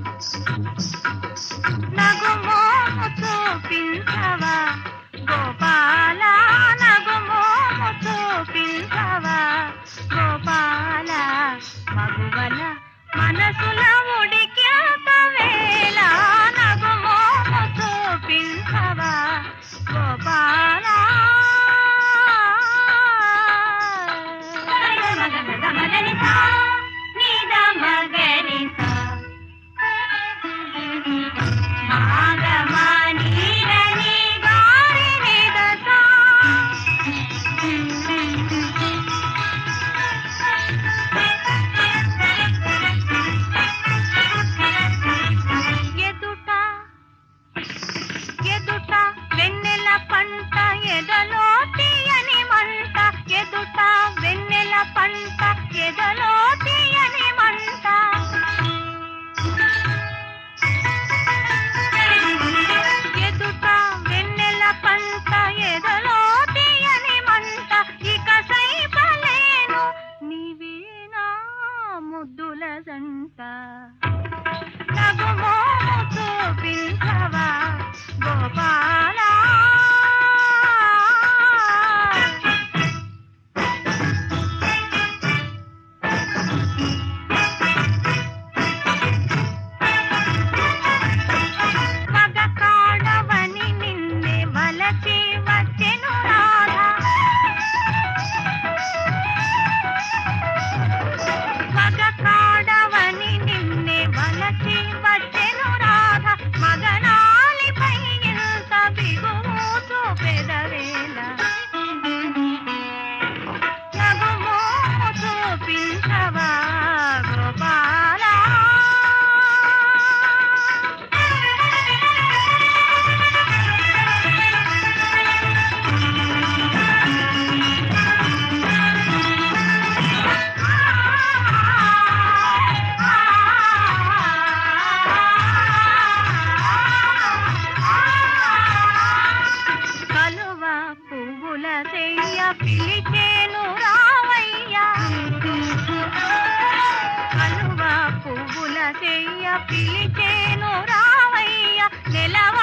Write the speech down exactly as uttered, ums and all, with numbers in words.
నగుమోము చూపించవా గోపాల, నగుమోము చూపించవా గోపాల, మగువల మనసుల ఉడికేత వేళ నగుమోము చూపించవా గోపాల. ఎదుట వెన్నెల పంట ఎదలో తీయని మంట, ఎదుట వెన్నెల పంట ఎదలో తీయని మంట, ఎదుట వెన్నెల పంట ఎదలో తీయని మంట, ఇక సైపలేను నీవేనా ముద్దుల జంట. నగుమోము చూపించవా గోపాల. మగ కాడవని నిన్నే వలచి వచ్చెను రాధ, మగ కాడవని నిన్నే వలచి వచ్చెను రాధ, మగనాలిపై ఎంత బిగువు చూపెదవేళ నగుమోము చూపించవా గోపాల. కలువ పువ్వుల చెయ్య పిలిచేను రావయ్యా, కలువ పువ్వుల చెయ్య పిలిచేను రావయ్య, నెలవ